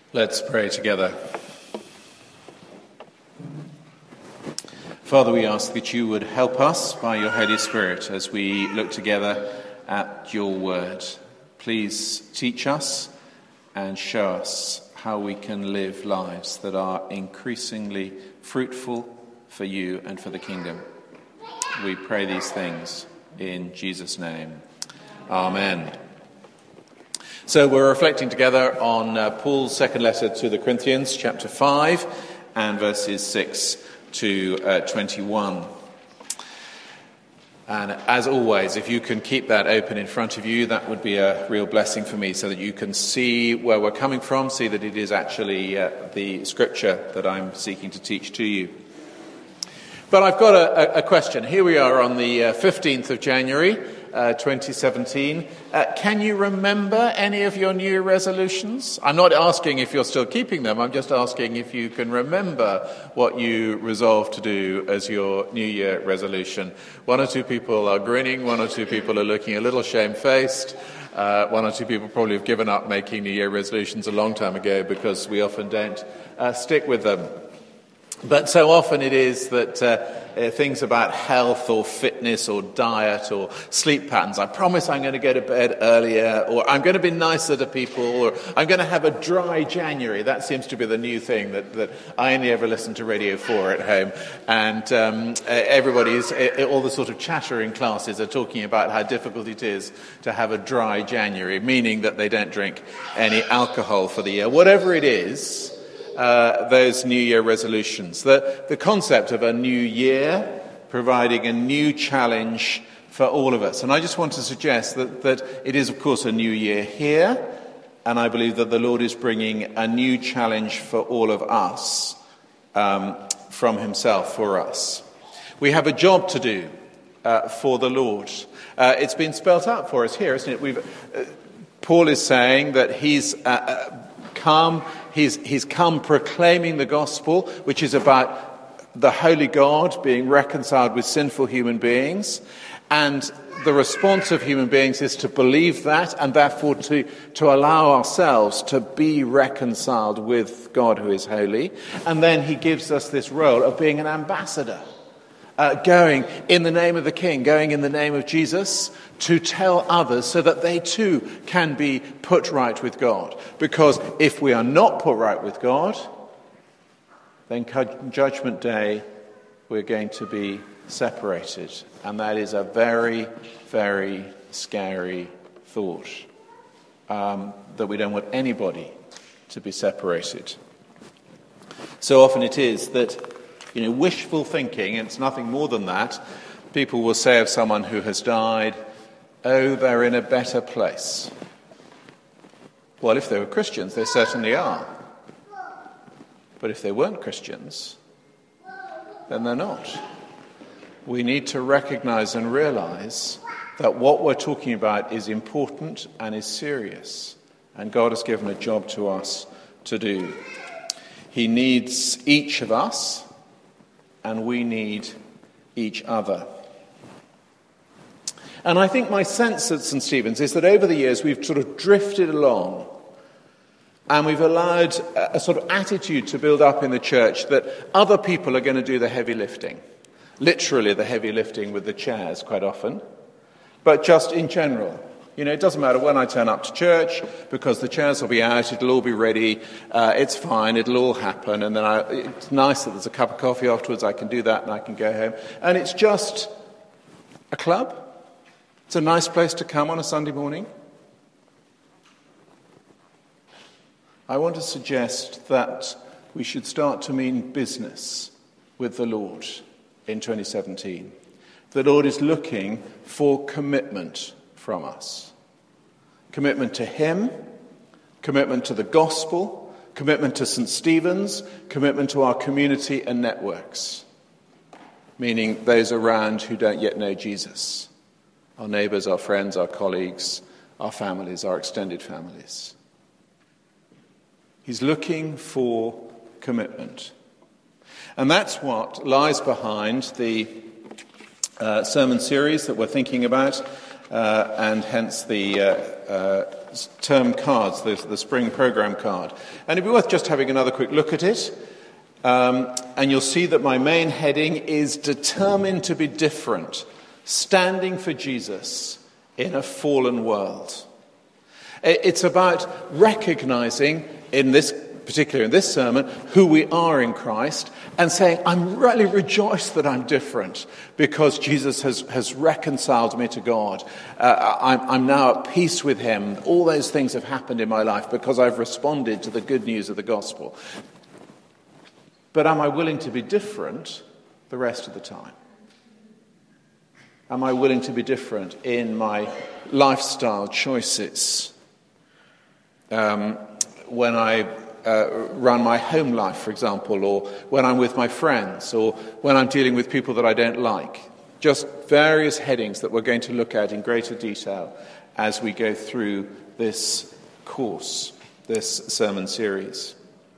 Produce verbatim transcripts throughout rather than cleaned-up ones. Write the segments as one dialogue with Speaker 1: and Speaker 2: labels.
Speaker 1: Let's pray together. Father, we ask that you would help us by your Holy Spirit as we look together at your word. Please teach us and show us how we can live lives that are increasingly fruitful for you and for the kingdom. We pray these things in Jesus' name. Amen. So we're reflecting together on uh, Paul's second letter to the Corinthians, chapter five, and verses six to uh, twenty-one. And as always, if you can keep that open in front of you, that would be a real blessing for me, so that you can see where we're coming from, see that it is actually uh, the scripture that I'm seeking to teach to you. But I've got a, a question. Here we are on the uh, fifteenth of January, uh, twenty seventeen. Uh, can you remember any of your New Year resolutions? I'm not asking if you're still keeping them. I'm just asking if you can remember what you resolved to do as your New Year resolution. One or two people are grinning. One or two people are looking a little shamefaced. Uh, one or two people probably have given up making New Year resolutions a long time ago because we often don't uh, stick with them. But so often it is that uh, things about health or fitness or diet or sleep patterns, I promise I'm going to go to bed earlier, or I'm going to be nicer to people, or I'm going to have a dry January. That seems to be the new thing that, that I only ever listen to Radio four at home. And um, everybody's, all the sort of chatter in classes are talking about how difficult it is to have a dry January, meaning that they don't drink any alcohol for the year. Whatever it is, Uh, those New Year resolutions. The, the concept of a new year providing a new challenge for all of us. And I just want to suggest that, that it is, of course, a new year here, and I believe that the Lord is bringing a new challenge for all of us um, from himself for us. We have a job to do uh, for the Lord. Uh, it's been spelt out for us here, isn't it? We've, uh, Paul is saying that he's uh, uh, come He's, he's come proclaiming the gospel, which is about the holy God being reconciled with sinful human beings. And the response of human beings is to believe that, and therefore to, to allow ourselves to be reconciled with God who is holy. And then he gives us this role of being an ambassador, uh, going in the name of the King, going in the name of Jesus, to tell others so that they too can be put right with God. Because if we are not put right with God, then Judgment Day we're going to be separated. And that is a very, very scary thought, um, that we don't want anybody to be separated. So often it is that, you know, wishful thinking, and it's nothing more than that, people will say of someone who has died, oh, they're in a better place. Well, if they were Christians, they certainly are. But if they weren't Christians, then they're not. We need to recognize and realize that what we're talking about is important and is serious. And God has given a job to us to do. He needs each of us, and we need each other. And I think my sense at Saint Stephen's is that over the years we've sort of drifted along, and we've allowed a sort of attitude to build up in the church that other people are going to do the heavy lifting. Literally the heavy lifting with the chairs quite often, but just in general. You know, it doesn't matter when I turn up to church, because the chairs will be out, it'll all be ready, uh, it's fine, it'll all happen, and then I, it's nice that there's a cup of coffee afterwards, I can do that and I can go home. And it's just a club. It's a nice place to come on a Sunday morning. I want to suggest that we should start to mean business with the Lord in twenty seventeen. The Lord is looking for commitment from us. Commitment to him, commitment to the gospel, commitment to Saint Stephen's, commitment to our community and networks, meaning those around who don't yet know Jesus. Our neighbours, our friends, our colleagues, our families, our extended families. He's looking for commitment. And that's what lies behind the uh, sermon series that we're thinking about, uh, and hence the uh, uh, term cards, the, the spring program card. And it'd be worth just having another quick look at it. Um, and you'll see that my main heading is Determined to be Different, Standing for Jesus in a Fallen World. It's about recognizing, in this particularly in this sermon, who we are in Christ, and saying, I'm really rejoiced that I'm different because Jesus has, has reconciled me to God. Uh, I'm, I'm now at peace with him. All those things have happened in my life because I've responded to the good news of the gospel. But am I willing to be different the rest of the time? Am I willing to be different in my lifestyle choices? Um, when I Uh, run my home life, for example, or when I'm with my friends, or when I'm dealing with people that I don't like. Just various headings that we're going to look at in greater detail as we go through this course, this sermon series.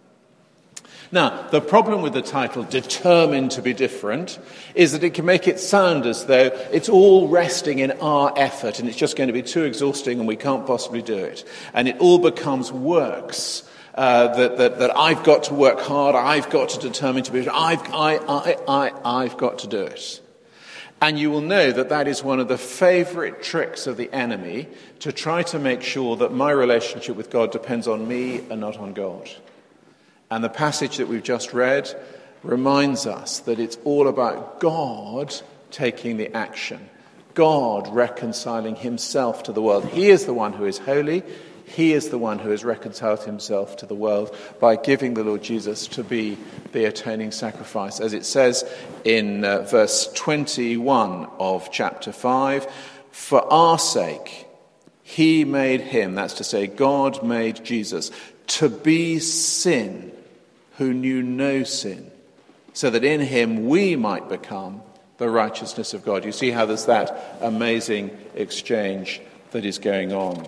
Speaker 1: Now, the problem with the title, Determined to be Different, is that it can make it sound as though it's all resting in our effort and it's just going to be too exhausting and we can't possibly do it. And it all becomes works. Uh, that, that, that I've got to work hard, I've got to determine to be, I've, I, I, I, I've got to do it. And you will know that that is one of the favourite tricks of the enemy, to try to make sure that my relationship with God depends on me and not on God. And the passage that we've just read reminds us that it's all about God taking the action, God reconciling himself to the world. He is the one who is holy. He is the one who has reconciled himself to the world by giving the Lord Jesus to be the atoning sacrifice. As it says in uh, verse twenty-one of chapter five, for our sake he made him, that's to say God made Jesus, to be sin who knew no sin, so that in him we might become the righteousness of God. You see how there's that amazing exchange that is going on.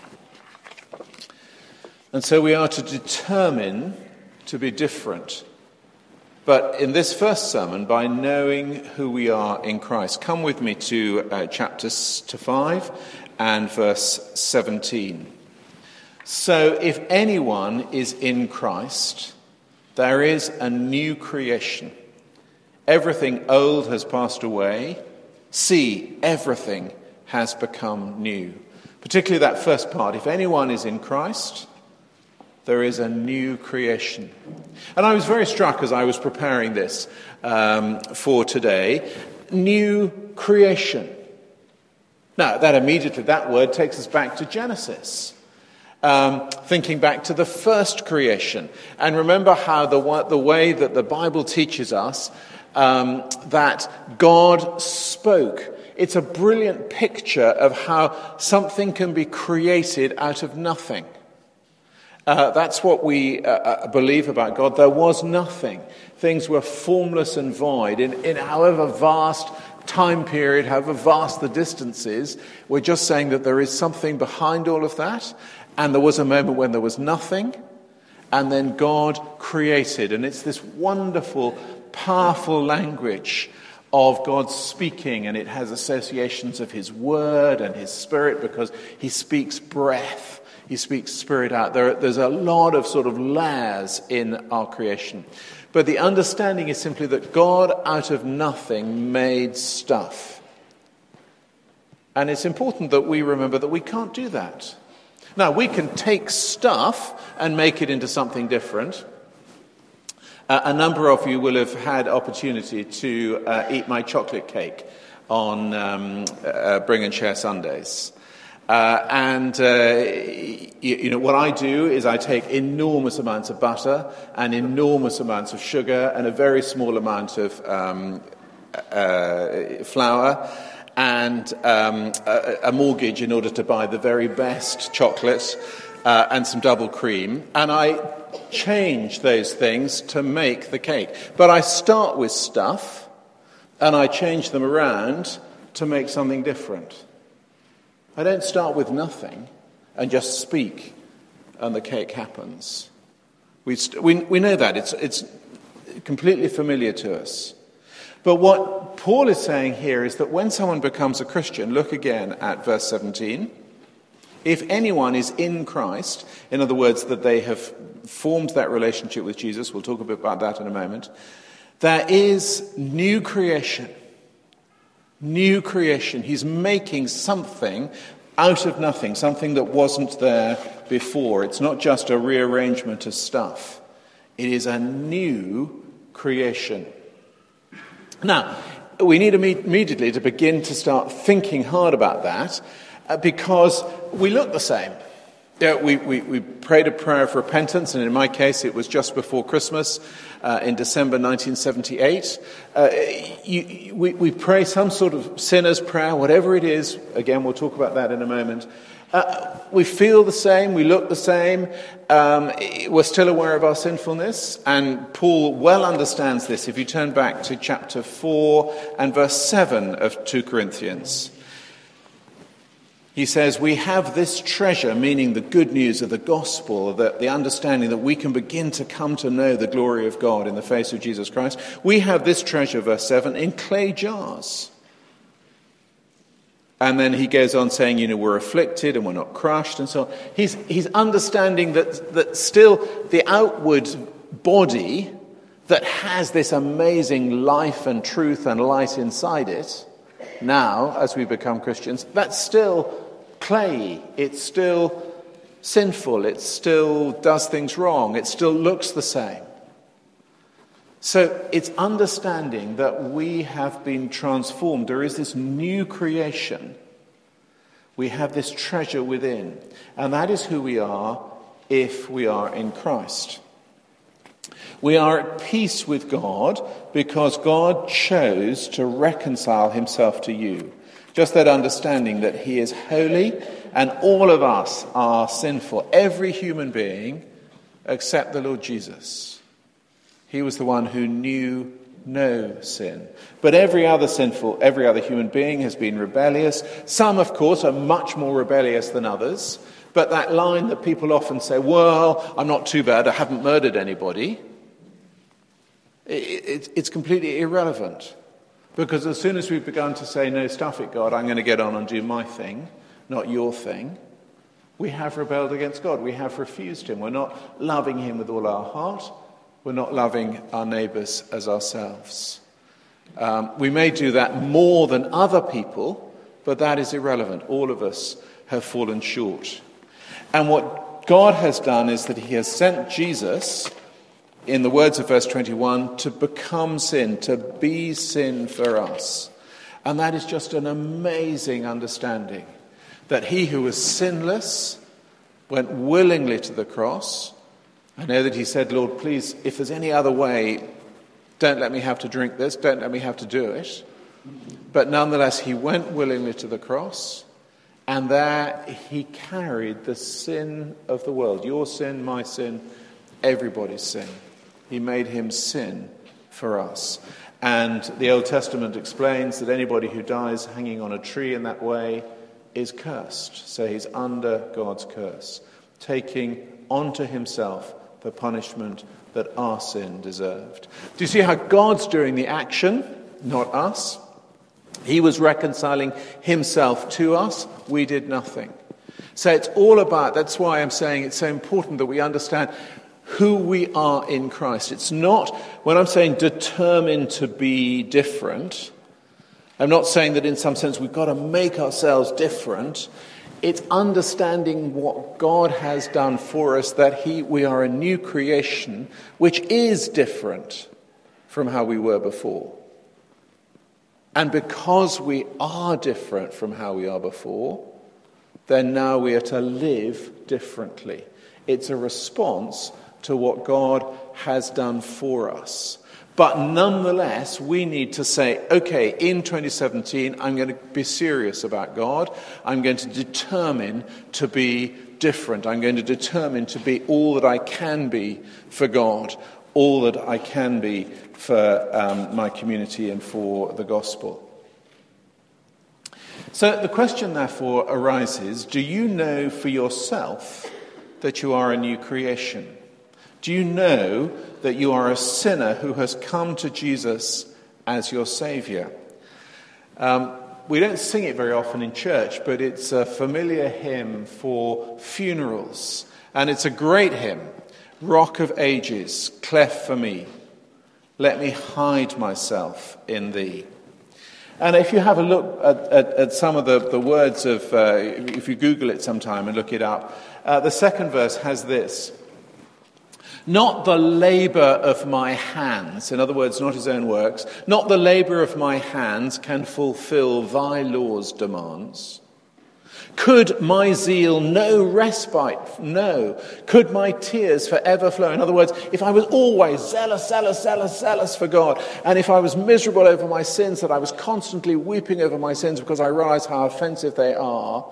Speaker 1: And so we are to determine to be different. But in this first sermon, by knowing who we are in Christ. Come with me to uh, chapter to five and verse seventeen. So if anyone is in Christ, there is a new creation. Everything old has passed away. See, everything has become new. Particularly that first part. If anyone is in Christ, there is a new creation. And I was very struck as I was preparing this um, for today. New creation. Now, that immediately, that word takes us back to Genesis. Um, thinking back to the first creation. And remember how the, the way that the Bible teaches us um, that God spoke. It's a brilliant picture of how something can be created out of nothing. Uh, that's what we uh, believe about God. There was nothing. Things were formless and void. In, in however vast time period, however vast the distances, we're just saying that there is something behind all of that. And there was a moment when there was nothing. And then God created. And it's this wonderful, powerful language of God speaking. And it has associations of his word and his spirit, because he speaks breath. He speaks spirit out. There, there's a lot of sort of layers in our creation. But the understanding is simply that God out of nothing made stuff. And it's important that we remember that we can't do that. Now, we can take stuff and make it into something different. Uh, a number of you will have had opportunity to uh, eat my chocolate cake on um, uh, Bring and Share Sundays. Uh, and, uh, you, you know, what I do is I take enormous amounts of butter and enormous amounts of sugar and a very small amount of um, uh, flour and um, a, a mortgage in order to buy the very best chocolate uh, and some double cream. And I change those things to make the cake. But I start with stuff and I change them around to make something different. I don't start with nothing and just speak and the cake happens. We, st- we, we know that. It's, it's completely familiar to us. But what Paul is saying here is that when someone becomes a Christian, look again at verse seventeen. If anyone is in Christ, in other words, that they have formed that relationship with Jesus, we'll talk a bit about that in a moment, there is new creation. New creation. He's making something out of nothing, something that wasn't there before. It's not just a rearrangement of stuff. It is a new creation. Now, we need immediately to begin to start thinking hard about that uh, because we look the same. Yeah, we, we, we prayed a prayer of repentance, and in my case it was just before Christmas uh, in December nineteen seventy-eight. Uh, you, we, we pray some sort of sinner's prayer, whatever it is. Again, we'll talk about that in a moment. Uh, we feel the same, we look the same, um, we're still aware of our sinfulness, and Paul well understands this if you turn back to chapter four and verse seven of two Corinthians. He says, we have this treasure, meaning the good news of the gospel, the, the understanding that we can begin to come to know the glory of God in the face of Jesus Christ. We have this treasure, verse seven, in clay jars. And then he goes on saying, you know, we're afflicted and we're not crushed and so on. He's, he's understanding that, that still the outward body that has this amazing life and truth and light inside it, now, as we become Christians, that's still clay. It's still sinful. It still does things wrong. It still looks the same. So it's understanding that we have been transformed. There is this new creation. We have this treasure within. And that is who we are if we are in Christ. We are at peace with God because God chose to reconcile himself to you. Just that understanding that he is holy and all of us are sinful. Every human being except the Lord Jesus. He was the one who knew no sin. But every other sinful, every other human being has been rebellious. Some, of course, are much more rebellious than others. But that line that people often say, well, I'm not too bad, I haven't murdered anybody. It's completely irrelevant. Because as soon as we've begun to say, no, stuff it, God, I'm going to get on and do my thing, not your thing, we have rebelled against God. We have refused him. We're not loving him with all our heart. We're not loving our neighbours as ourselves. Um, we may do that more than other people, but that is irrelevant. All of us have fallen short. And what God has done is that he has sent Jesus, in the words of verse twenty-one, to become sin, to be sin for us. And that is just an amazing understanding, that he who was sinless went willingly to the cross. I know that he said, Lord, please, if there's any other way, don't let me have to drink this, don't let me have to do it. But nonetheless, he went willingly to the cross, and there he carried the sin of the world. Your sin, my sin, everybody's sin. He made him sin for us. And the Old Testament explains that anybody who dies hanging on a tree in that way is cursed. So he's under God's curse, taking onto himself the punishment that our sin deserved. Do you see how God's doing the action, not us? He was reconciling himself to us. We did nothing. So it's all about, that's why I'm saying it's so important that we understand who we are in Christ. It's not, when I'm saying determined to be different, I'm not saying that in some sense we've got to make ourselves different. It's understanding what God has done for us, that he, we are a new creation, which is different from how we were before. And because we are different from how we are before, then now we are to live differently. It's a response to what God has done for us. But nonetheless, we need to say, okay, in twenty seventeen, I'm going to be serious about God. I'm going to determine to be different. I'm going to determine to be all that I can be for God, all that I can be for um, my community and for the gospel. So the question, therefore, arises, do you know for yourself that you are a new creation? Do you know that you are a sinner who has come to Jesus as your Saviour? Um, we don't sing it very often in church, but it's a familiar hymn for funerals. And it's a great hymn. Rock of Ages, cleft for me. Let me hide myself in thee. And if you have a look at, at, at some of the, the words of, uh, if you Google it sometime and look it up, uh, the second verse has this. Not the labour of my hands, in other words, not his own works, not the labour of my hands can fulfil thy law's demands. Could my zeal no respite know? Could my tears forever flow? In other words, if I was always zealous, zealous, zealous, zealous for God, and if I was miserable over my sins, that I was constantly weeping over my sins because I realize how offensive they are,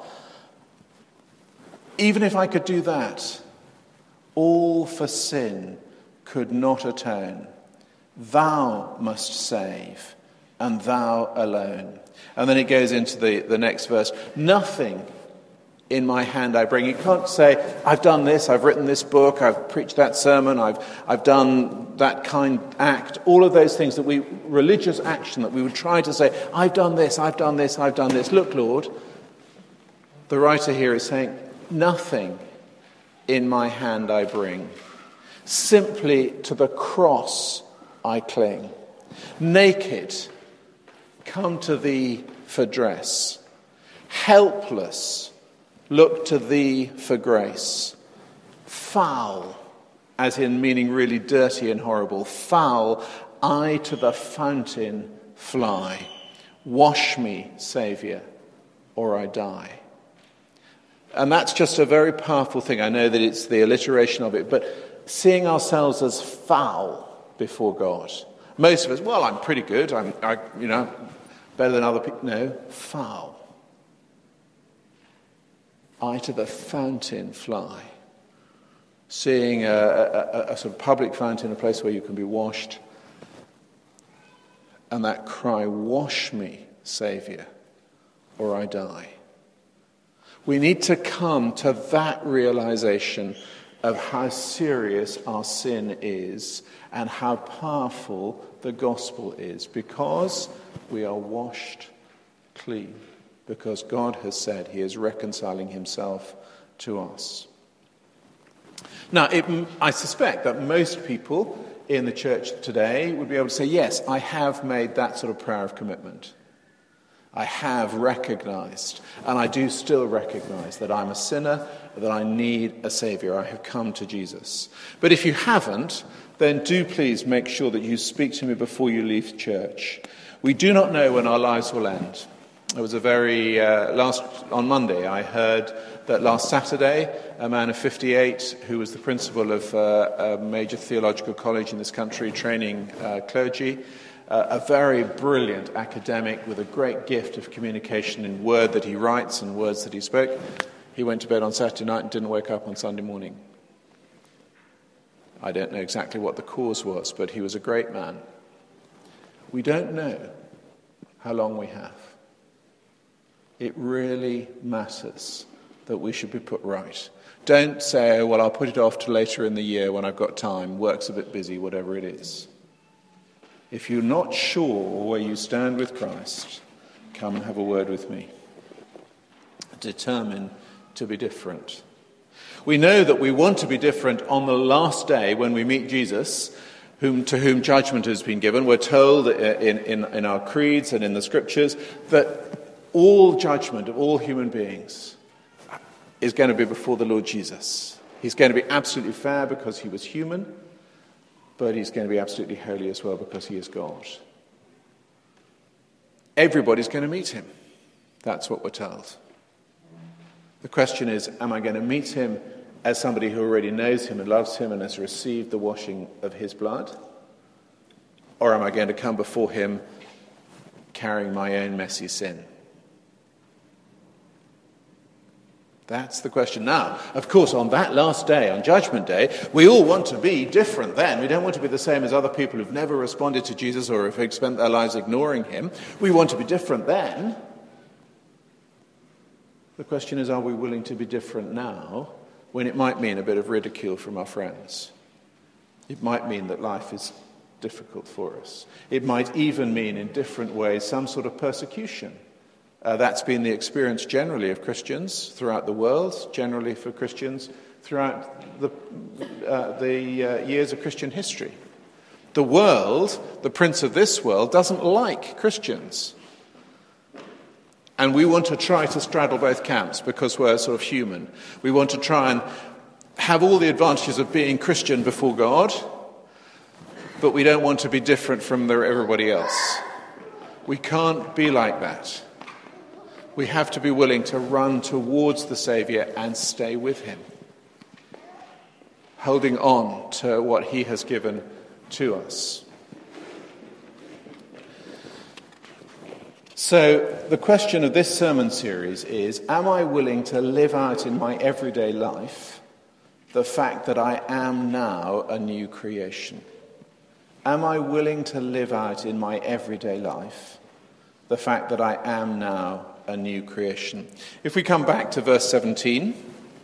Speaker 1: even if I could do that, all for sin could not atone. Thou must save, and thou alone. And then it goes into the, the next verse. Nothing in my hand I bring. You can't say, I've done this, I've written this book, I've preached that sermon, I've I've done that kind act. All of those things that we, religious action that we would try to say, I've done this, I've done this, I've done this. Look, Lord, the writer here is saying, nothing in my hand I bring. Simply to the cross I cling. Naked, come to thee for dress. Helpless, look to thee for grace. Foul, as in meaning really dirty and horrible. Foul, I to the fountain fly. Wash me, Saviour, or I die. And that's just a very powerful thing. I know that it's the alliteration of it, but seeing ourselves as foul before God. Most of us, well, I'm pretty good. I'm, I, you know, better than other people. No, foul. I to the fountain fly. Seeing a, a, a sort of public fountain, a place where you can be washed. And that cry, wash me, Saviour, or I die. We need to come to that realization of how serious our sin is and how powerful the gospel is, because we are washed clean, because God has said he is reconciling himself to us. Now, it, I suspect that most people in the church today would be able to say, yes, I have made that sort of prayer of commitment. I have recognized, and I do still recognize, that I'm a sinner, that I need a Saviour. I have come to Jesus. But if you haven't, then do please make sure that you speak to me before you leave church. We do not know when our lives will end. It was a very, uh, last, on Monday, I heard that last Saturday, a man of fifty-eight, who was the principal of uh, a major theological college in this country, training uh, clergy, Uh, a very brilliant academic with a great gift of communication in word that he writes and words that he spoke. He went to bed on Saturday night and didn't wake up on Sunday morning. I don't know exactly what the cause was, but he was a great man. We don't know how long we have. It really matters that we should be put right. Don't say, oh, well, I'll put it off to later in the year when I've got time, work's a bit busy, whatever it is. If you're not sure where you stand with Christ, come and have a word with me. Determine to be different. We know that we want to be different on the last day when we meet Jesus, whom, to whom judgment has been given. We're told in, in, in our creeds and in the scriptures that all judgment of all human beings is going to be before the Lord Jesus. He's going to be absolutely fair because he was human, but he's going to be absolutely holy as well because he is God. Everybody's going to meet him. That's what we're told. The question is, am I going to meet him as somebody who already knows him and loves him and has received the washing of his blood? Or am I going to come before him carrying my own messy sin? That's the question. Now, of course, on that last day, on Judgment Day, we all want to be different then. We don't want to be the same as other people who've never responded to Jesus or have spent their lives ignoring him. We want to be different then. The question is, are we willing to be different now when it might mean a bit of ridicule from our friends? It might mean that life is difficult for us. It might even mean, in different ways, some sort of persecution Uh, that's been the experience generally of Christians throughout the world, generally for Christians throughout the, uh, the uh, years of Christian history. The world, the prince of this world, doesn't like Christians. And we want to try to straddle both camps because we're sort of human. We want to try and have all the advantages of being Christian before God, but we don't want to be different from the, everybody else. We can't be like that. We have to be willing to run towards the Saviour and stay with him, holding on to what he has given to us. So the question of this sermon series is, am I willing to live out in my everyday life the fact that I am now a new creation? Am I willing to live out in my everyday life the fact that I am now a new creation? If we come back to verse seventeen,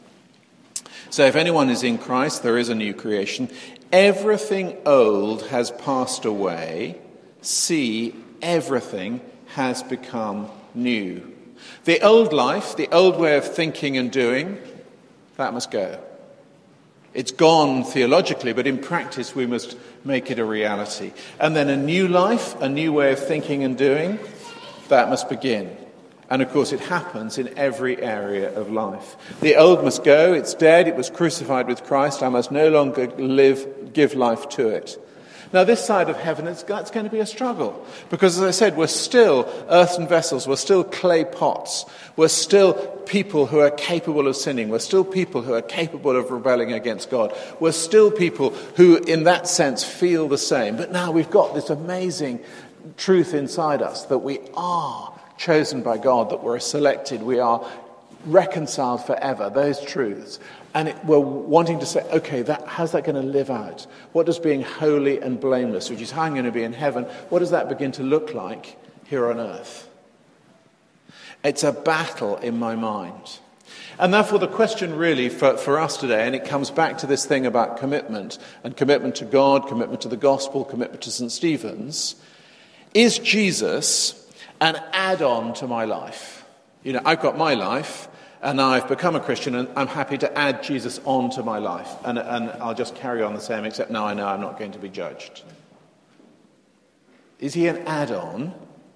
Speaker 1: so if anyone is in Christ, there is a new creation. Everything old has passed away. See, everything has become new. The old life, the old way of thinking and doing, that must go. It's gone theologically, but in practice we must make it a reality. And then a new life, a new way of thinking and doing, that must begin. And of course it happens in every area of life. The old must go, it's dead, it was crucified with Christ, I must no longer live, give life to it. Now this side of heaven, it's, it's going to be a struggle. Because as I said, we're still earthen vessels, we're still clay pots, we're still people who are capable of sinning, we're still people who are capable of rebelling against God, we're still people who in that sense feel the same. But now we've got this amazing truth inside us that we are chosen by God, that we're selected, we are reconciled forever, those truths. And it, we're wanting to say, okay, that, how's that going to live out? What does being holy and blameless, which is how I'm going to be in heaven, what does that begin to look like here on earth? It's a battle in my mind. And therefore the question really for, for us today, and it comes back to this thing about commitment, and commitment to God, commitment to the gospel, commitment to Saint Stephen's, is Jesus an add-on to my life? You know, I've got my life, and now I've become a Christian, and I'm happy to add Jesus on to my life. And, and I'll just carry on the same, except now I know I'm not going to be judged. Is he an add-on?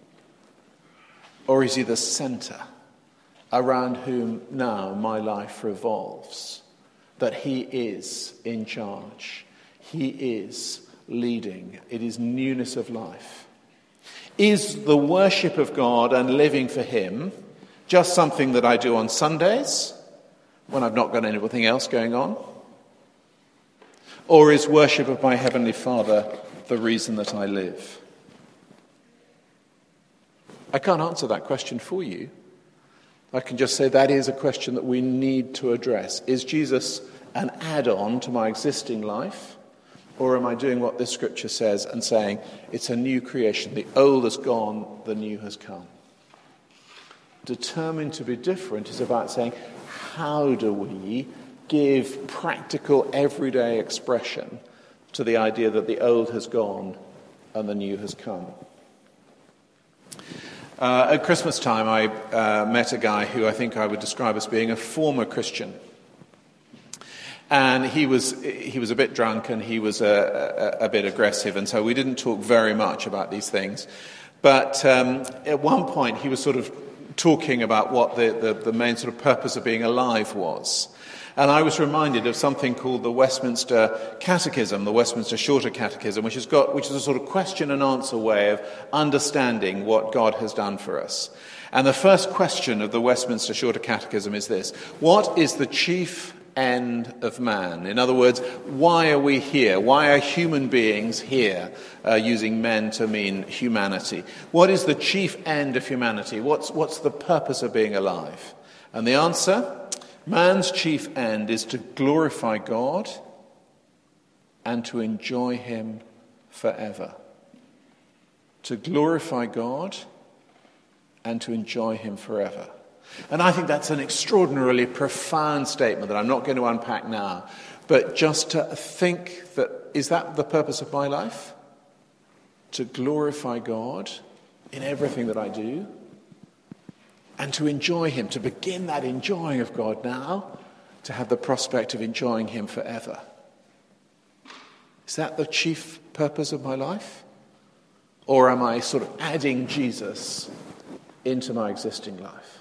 Speaker 1: Or is he the centre around whom now my life revolves? That he is in charge. He is leading. It is newness of life. Is the worship of God and living for him just something that I do on Sundays when I've not got anything else going on? Or is worship of my Heavenly Father the reason that I live? I can't answer that question for you. I can just say that is a question that we need to address. Is Jesus an add-on to my existing life? Or am I doing what this scripture says and saying it's a new creation? The old has gone, the new has come. Determined to be different is about saying, how do we give practical, everyday expression to the idea that the old has gone and the new has come? Uh, at Christmas time, I uh, met a guy who I think I would describe as being a former Christian. And he was he was a bit drunk and he was a, a, a bit aggressive, and so we didn't talk very much about these things. But um, at one point he was sort of talking about what the, the, the main sort of purpose of being alive was. And I was reminded of something called the Westminster Catechism, the Westminster Shorter Catechism, which has got which is a sort of question and answer way of understanding what God has done for us. And the first question of the Westminster Shorter Catechism is this: what is the chief end of man? In other words, why are we here? Why are human beings here? Uh, using men to mean humanity. What is the chief end of humanity? What's, what's the purpose of being alive? And the answer, man's chief end is to glorify God and to enjoy him forever. To glorify God and to enjoy him forever. And I think that's an extraordinarily profound statement that I'm not going to unpack now. But just to think that, is that the purpose of my life? To glorify God in everything that I do and to enjoy him, to begin that enjoying of God now, to have the prospect of enjoying him forever. Is that the chief purpose of my life? Or am I sort of adding Jesus into my existing life?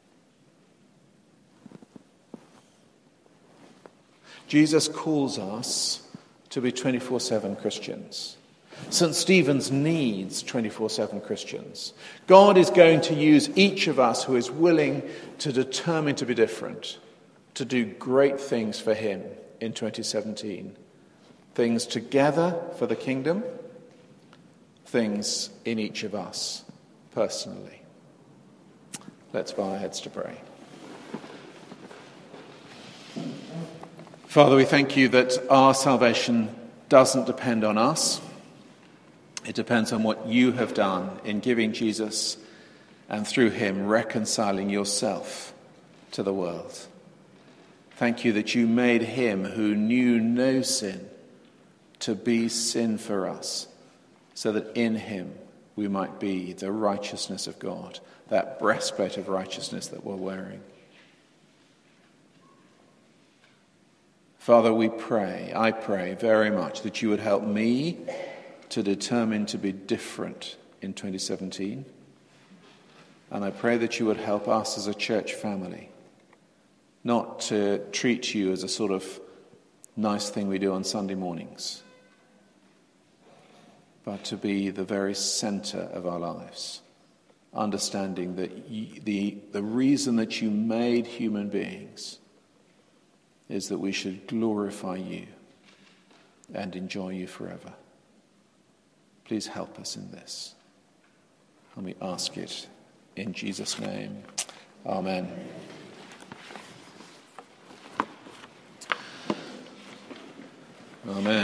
Speaker 1: Jesus calls us to be twenty-four seven Christians. Saint Stephen's needs twenty-four seven Christians. God is going to use each of us who is willing to determine to be different, to do great things for him in twenty seventeen. Things together for the kingdom, things in each of us personally. Let's bow our heads to pray. Father, we thank you that our salvation doesn't depend on us. It depends on what you have done in giving Jesus and through him reconciling yourself to the world. Thank you that you made him who knew no sin to be sin for us, so that in him we might be the righteousness of God, that breastplate of righteousness that we're wearing. Father, we pray, I pray very much that you would help me to determine to be different in twenty seventeen. And I pray that you would help us as a church family not to treat you as a sort of nice thing we do on Sunday mornings, but to be the very center of our lives, understanding that you, the, the reason that you made human beings is that we should glorify you and enjoy you forever. Please help us in this. And we ask it in Jesus' name. Amen. Amen.